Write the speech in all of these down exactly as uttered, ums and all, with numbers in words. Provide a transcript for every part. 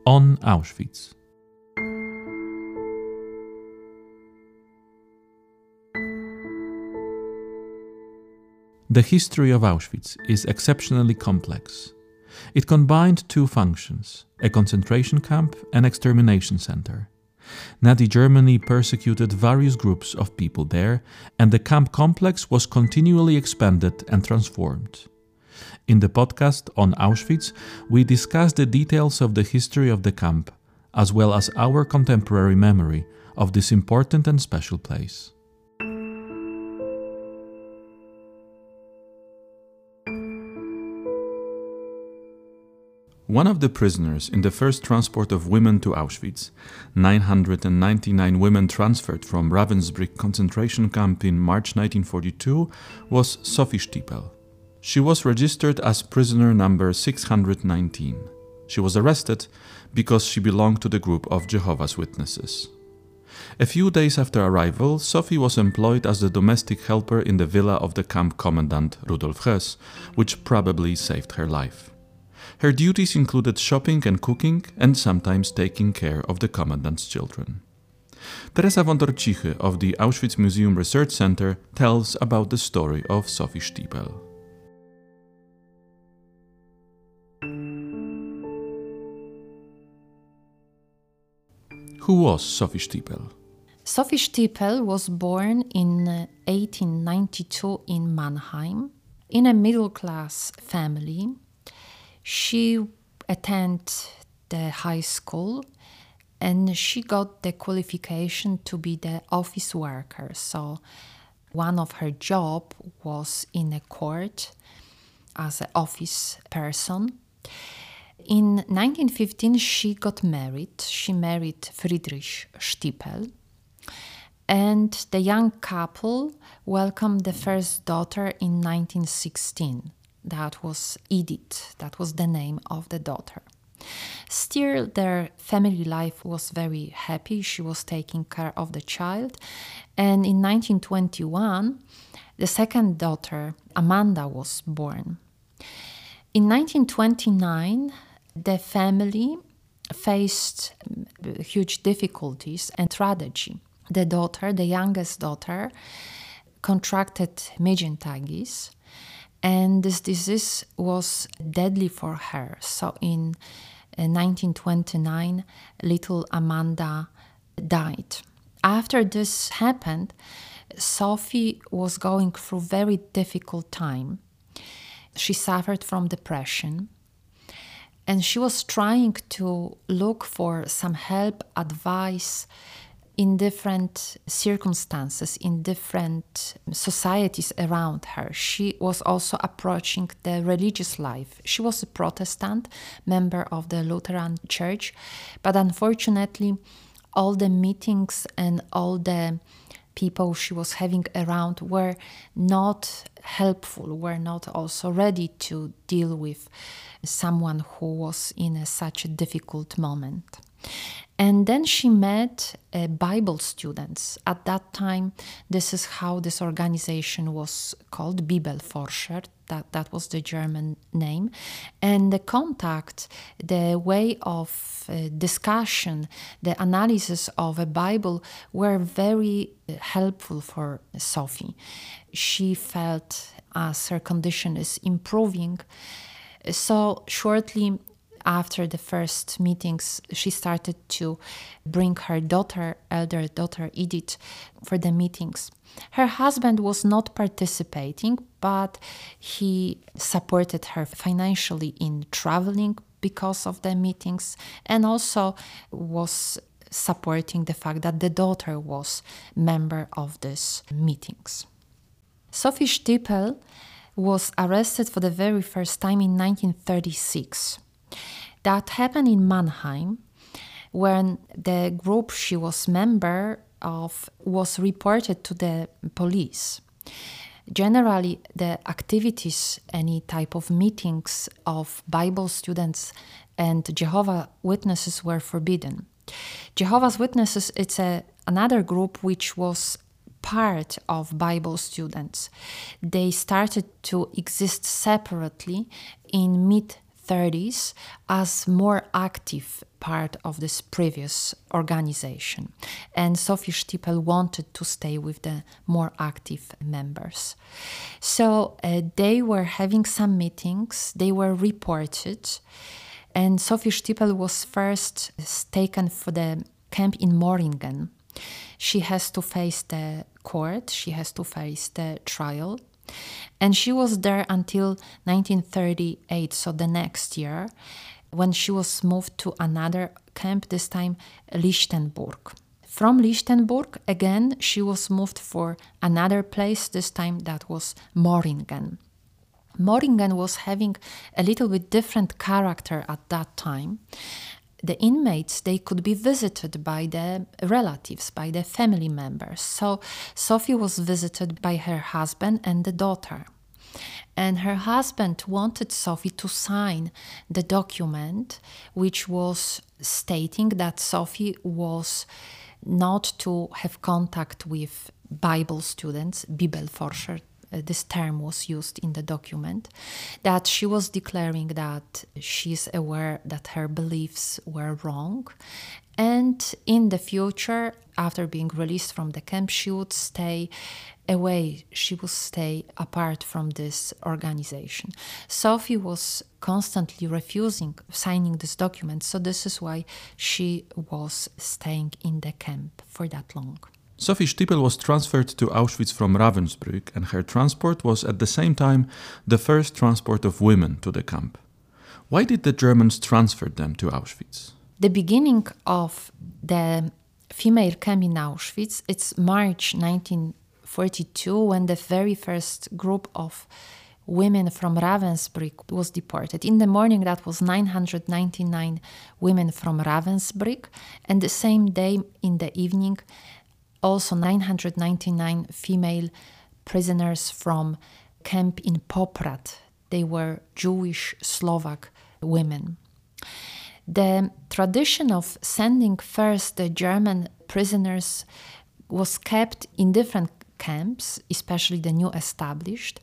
on Auschwitz. The history of Auschwitz is exceptionally complex. It combined two functions, a concentration camp and extermination center. Nazi Germany persecuted various groups of people there, and the camp complex was continually expanded and transformed. In the podcast on Auschwitz, we discuss the details of the history of the camp, as well as our contemporary memory of this important and special place. One of the prisoners in the first transport of women to Auschwitz, nine hundred ninety-nine women transferred from Ravensbrück concentration camp in March nineteen forty-two, was Sophie Stiepel. She was registered as prisoner number six hundred nineteen. She was arrested because she belonged to the group of Jehovah's Witnesses. A few days after arrival, Sophie was employed as the domestic helper in the villa of the camp commandant Rudolf Höss, which probably saved her life. Her duties included shopping and cooking, and sometimes taking care of the commandant's children. Teresa Wątorcichy of the Auschwitz Museum Research Center tells about the story of Sophie Stiepel. Who was Sophie Stiepel? Sophie Stiepel was born in eighteen ninety-two in Mannheim, in a middle-class family. She attended the high school and she got the qualification to be the office worker. So one of her job was in a court as an office person. In nineteen fifteen, she got married. She married Friedrich Stiepel. And the young couple welcomed the first daughter in nineteen sixteen. That was Edith. That was the name of the daughter. Still, their family life was very happy. She was taking care of the child. And in nineteen twenty-one, the second daughter, Amanda, was born. In nineteen twenty-nine, the family faced huge difficulties and tragedy. The daughter, the youngest daughter, contracted meningitis, and this disease was deadly for her. So in uh, nineteen twenty-nine, little Amanda died. After this happened, Sophie was going through a very difficult time. She suffered from depression, and she was trying to look for some help, advice, in different circumstances, in different societies around her. She was also approaching the religious life. She was a Protestant member of the Lutheran Church, but unfortunately, all the meetings and all the people she was having around were not helpful, were not also ready to deal with someone who was in a, such a difficult moment. And then she met uh, Bible students. At that time, this is how this organization was called, Bibelforscher, that, that was the German name. And the contact, the way of uh, discussion, the analysis of a Bible were very helpful for Sophie. She felt as her condition is improving. So shortly after the first meetings, she started to bring her daughter, elder daughter Edith, for the meetings. Her husband was not participating, but he supported her financially in traveling because of the meetings, and also was supporting the fact that the daughter was member of these meetings. Sophie Stiepel was arrested for the very first time in nineteen thirty-six. That happened in Mannheim, when the group she was member of was reported to the police. Generally, the activities, any type of meetings of Bible students and Jehovah's Witnesses were forbidden. Jehovah's Witnesses, it's a, another group which was part of Bible students. They started to exist separately in mid thirties as more active part of this previous organization. And Sophie Stiepel wanted to stay with the more active members. So uh, they were having some meetings, they were reported, and Sophie Stiepel was first taken for the camp in Moringen. She has to face the court, she has to face the trial. And she was there until nineteen thirty-eight, so the next year, when she was moved to another camp, this time Lichtenburg. From Lichtenburg, again, she was moved for another place, this time that was Moringen. Moringen was having a little bit different character at that time. The inmates, they could be visited by the relatives, by the family members. So Sophie was visited by her husband and the daughter. And her husband wanted Sophie to sign the document which was stating that Sophie was not to have contact with Bible students, Bibelforscher. Uh, this term was used in the document, that she was declaring that she's aware that her beliefs were wrong, and in the future, after being released from the camp, she would stay away, she would stay apart from this organization. Sophie was constantly refusing signing this document, so this is why she was staying in the camp for that long. Sophie Stiepel was transferred to Auschwitz from Ravensbrück, and her transport was at the same time the first transport of women to the camp. Why did the Germans transfer them to Auschwitz? The beginning of the female camp in Auschwitz, it's March nineteen forty-two, when the very first group of women from Ravensbrück was deported. In the morning, that was nine hundred ninety-nine women from Ravensbrück, and the same day in the evening, also nine hundred ninety-nine female prisoners from camp in Poprad. They were Jewish Slovak women. The tradition of sending first the German prisoners was kept in different camps, especially the new established,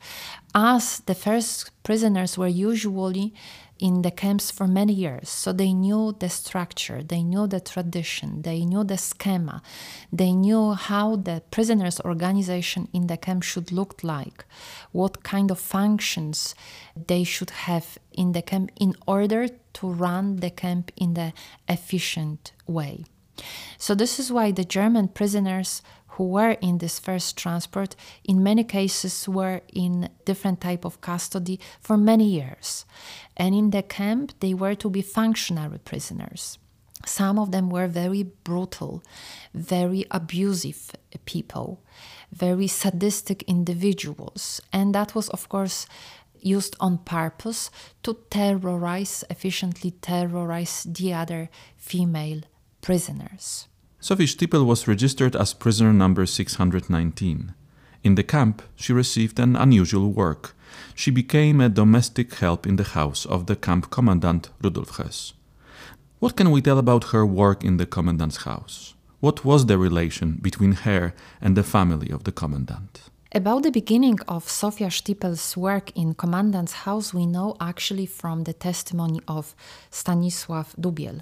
as the first prisoners were usually in the camps for many years. So they knew the structure, they knew the tradition, they knew the schema, they knew how the prisoners' organization in the camp should look like, what kind of functions they should have in the camp in order to run the camp in the efficient way. So this is why the German prisoners who were in this first transport, in many cases were in different type of custody for many years. And in the camp, they were to be functionary prisoners. Some of them were very brutal, very abusive people, very sadistic individuals. And that was, of course, used on purpose to terrorize, efficiently terrorize the other female prisoners. Sophie Stiepel was registered as prisoner number six hundred nineteen. In the camp, she received an unusual work. She became a domestic help in the house of the camp commandant Rudolf Höss. What can we tell about her work in the commandant's house? What was the relation between her and the family of the commandant? About the beginning of Sophia Stiepel's work in commandant's house, we know actually from the testimony of Stanisław Dubiel,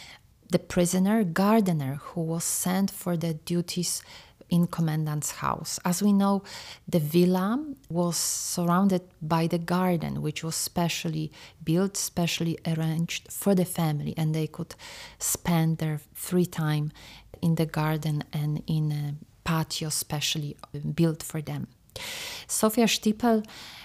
the prisoner gardener who was sent for the duties in commandant's house. As we know, the villa was surrounded by the garden, which was specially built, specially arranged for the family, and they could spend their free time in the garden and in a patio specially built for them. Sophia Stiepel,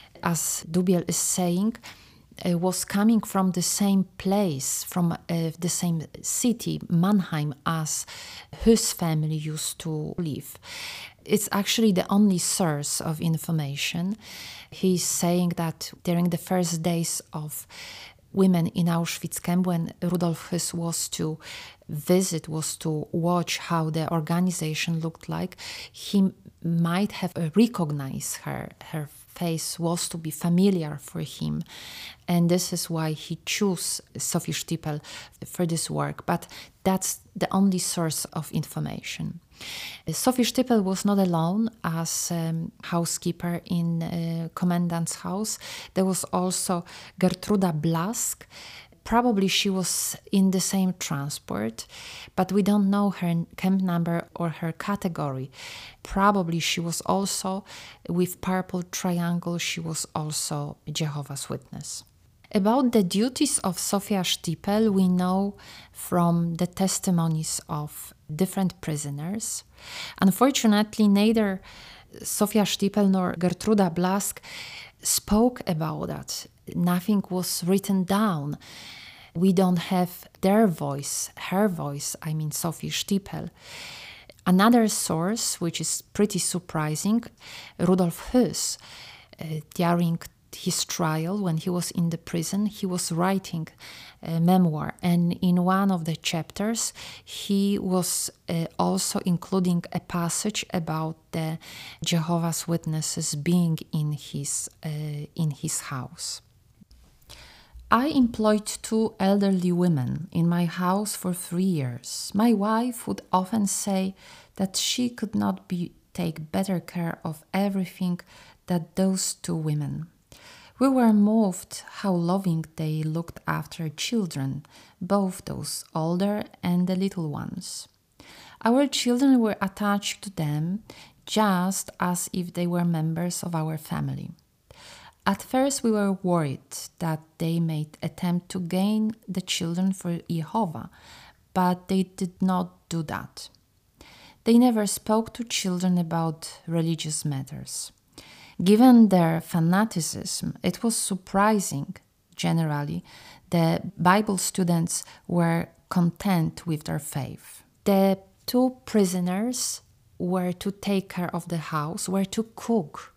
as Dubiel is saying, Uh, was coming from the same place, from uh, the same city, Mannheim, as Höss family used to live. It's actually the only source of information. He's saying that during the first days of women in Auschwitz camp, when Rudolf Höss was to visit, was to watch how the organization looked like, he might have recognized her. Her face was to be familiar for him, and this is why he chose Sophie Stiepel for this work, but that's the only source of information. Sophie Stiepel was not alone as um, housekeeper in uh, commandant's house. There was also Gertruda Blask. Probably she was in the same transport, but we don't know her camp number or her category. Probably she was also, with purple triangle, she was also Jehovah's Witness. About the duties of Sofia Stipel, we know from the testimonies of different prisoners. Unfortunately, neither Sofia Stipel nor Gertruda Blask spoke about that. Nothing was written down. We don't have their voice, her voice, I mean Sophie Stipel. Another source, which is pretty surprising, Rudolf Höss, uh, during his trial, when he was in the prison, he was writing a memoir, and in one of the chapters he was uh, also including a passage about the Jehovah's Witnesses being in his uh, in his house. I employed two elderly women in my house for three years. My wife would often say that she could not be take better care of everything than those two women. We were moved how loving they looked after children, both those older and the little ones. Our children were attached to them just as if they were members of our family. At first we were worried that they might attempt to gain the children for Jehovah, but they did not do that. They never spoke to children about religious matters. Given their fanaticism, it was surprising, generally, the Bible students were content with their faith. The two prisoners were to take care of the house, were to cook.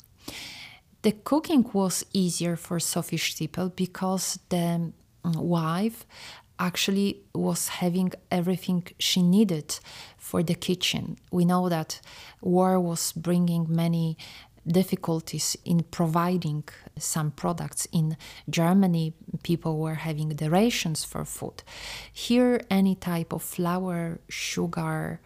The cooking was easier for Sophie Stipel because the wife actually was having everything she needed for the kitchen. We know that war was bringing many difficulties in providing some products. In Germany, people were having the rations for food. Here, any type of flour, sugar,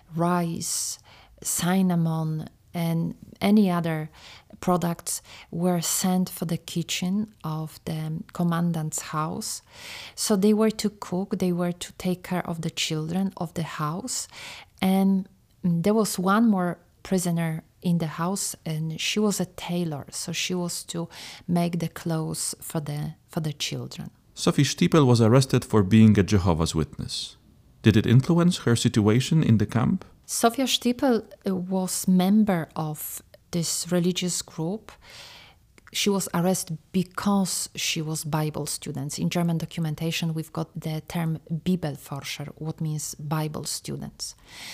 rice, cinnamon, and any other products were sent for the kitchen of the commandant's house. So they were to cook, they were to take care of the children of the house. And there was one more prisoner in the house, and she was a tailor, so she was to make the clothes for the for the children. Sophie Stipel was arrested for being a Jehovah's Witness. Did it influence her situation in the camp? Sofia Stipel was member of this religious group. She was arrested because she was Bible student. In German documentation, we've got the term Bibelforscher, what means Bible students.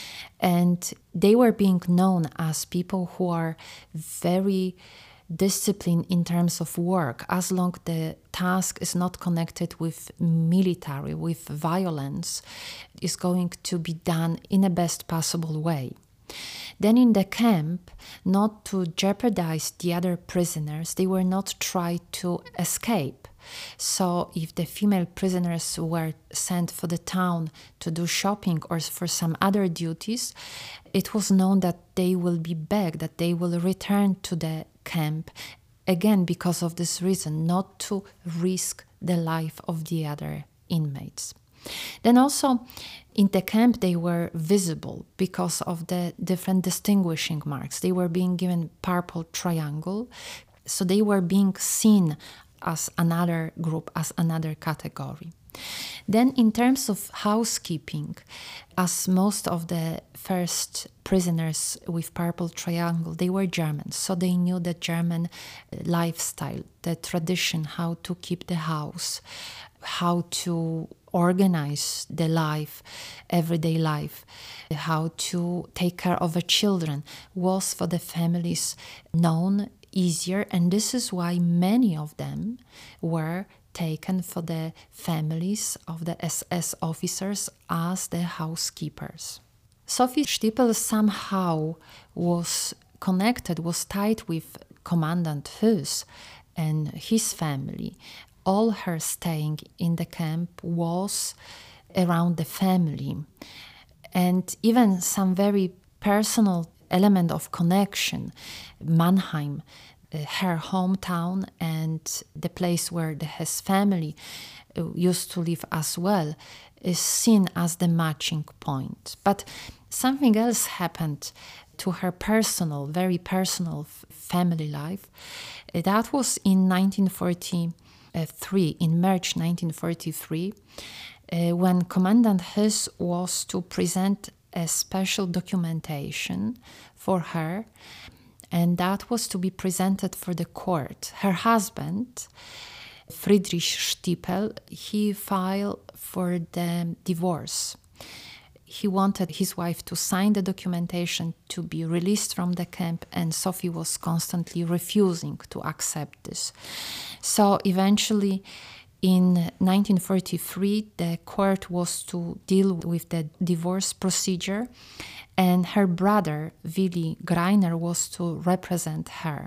And they were being known as people who are very disciplined in terms of work, as long as the task is not connected with military, with violence, is going to be done in the best possible way. Then in the camp, not to jeopardize the other prisoners, they were not tried to escape. So if the female prisoners were sent for the town to do shopping or for some other duties, it was known that they will be back, that they will return to the camp, again because of this reason, not to risk the life of the other inmates. Then also in the camp they were visible because of the different distinguishing marks. They were being given purple triangle, so they were being seen as another group, as another category. Then in terms of housekeeping, as most of the first prisoners with purple triangle, they were Germans, so they knew the German lifestyle, the tradition, how to keep the house, how to organize the life, everyday life, how to take care of the children was for the families known, easier, and this is why many of them were taken for the families of the S S officers as the housekeepers. Sophie Stipel somehow was connected, was tied with Commandant Höss and his family. All her staying in the camp was around the family, and even some very personal element of connection. Mannheim, her hometown and the place where the Hess family used to live as well, is seen as the matching point. But something else happened to her personal, very personal f- family life. That was in nineteen forty-three, in March nineteen forty-three, uh, when Commandant Hess was to present a special documentation for her, and that was to be presented for the court. Her husband, Friedrich Stiepel, he filed for the divorce. He wanted his wife to sign the documentation to be released from the camp, and Sophie was constantly refusing to accept this. So eventually, in nineteen forty-three, the court was to deal with the divorce procedure, and her brother, Willy Greiner, was to represent her.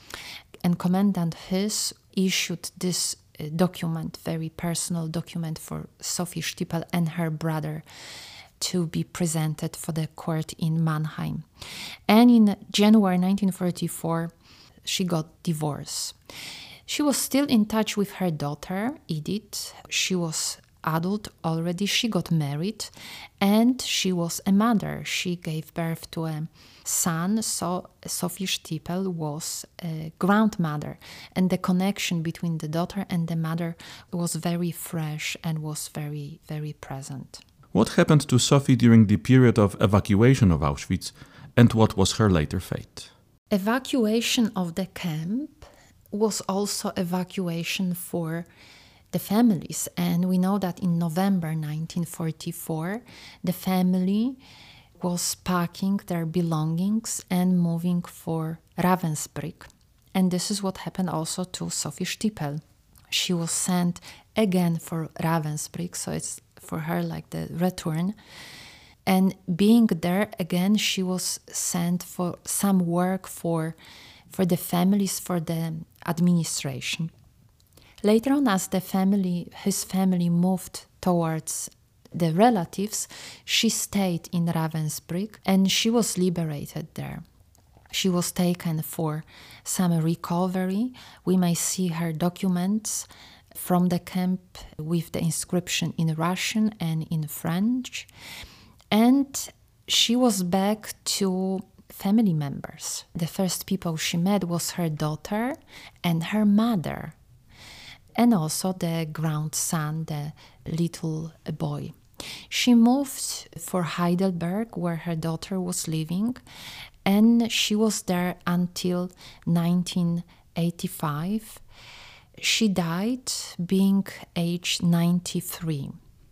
And Commandant Hess issued this uh, document, very personal document for Sophie Stiepel and her brother, to be presented for the court in Mannheim. And in January nineteen forty-four, she got divorced. She was still in touch with her daughter, Edith. She was adult already. She got married, and she was a mother. She gave birth to a son, so Sophie Stiepel was a grandmother. And the connection between the daughter and the mother was very fresh and was very, very present. What happened to Sophie during the period of evacuation of Auschwitz, and what was her later fate? Evacuation of the camp was also evacuation for the families. And we know that in November nineteen forty-four, the family was packing their belongings and moving for Ravensbrück. And this is what happened also to Sophie Stiepel. She was sent again for Ravensbrück, so it's for her like the return. And being there again, she was sent for some work for, for the families, for the administration. Later on, as the family, his family moved towards the relatives, she stayed in Ravensbrück and she was liberated there. She was taken for some recovery. We may see her documents from the camp with the inscription in Russian and in French. And she was back to family members. The first people she met was her daughter and her mother, and also the grandson, the little boy. She moved for Heidelberg, where her daughter was living, and she was there until nineteen eighty-five. She died being aged ninety-three.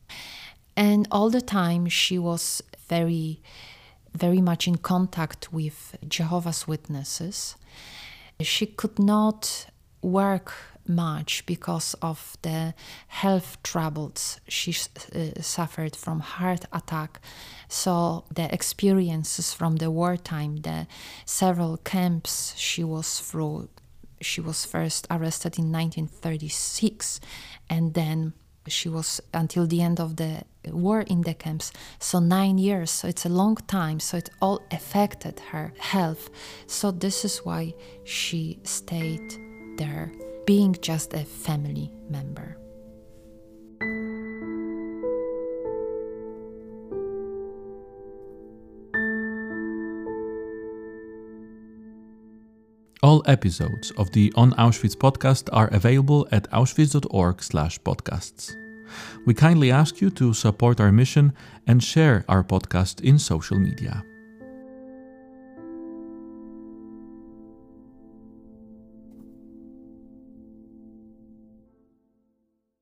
And all the time she was very, very much in contact with Jehovah's Witnesses. She could not work much because of the health troubles. She uh, suffered from heart attack. So the experiences from the wartime, the several camps she was through, she was first arrested in nineteen thirty-six, and then she was until the end of the war in the camps, so nine years, so it's a long time, so it all affected her health. So this is why she stayed there, being just a family member. All episodes of the On Auschwitz podcast are available at auschwitz dot org slash podcasts. We kindly ask you to support our mission and share our podcast in social media.